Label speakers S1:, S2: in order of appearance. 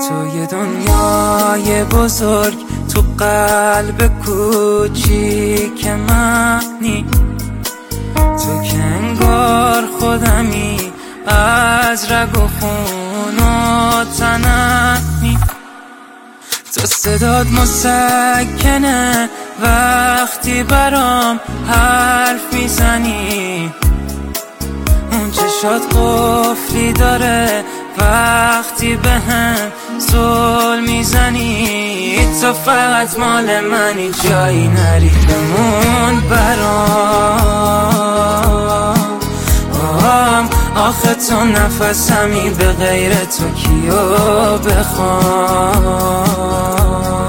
S1: توی دنیای بزرگ تو قلب کوچیک منی، تو که انگار خودمی از رگ و خون و تنمی. تو صدات مسکنه وقتی برام حرف میزنی، اون چشات قفلی داره وقتی بهم زل میزنی. تو فقط مال منی، جایی نری بمون برام. آخه تو نفسمی، به غیر تو کیو بخوام.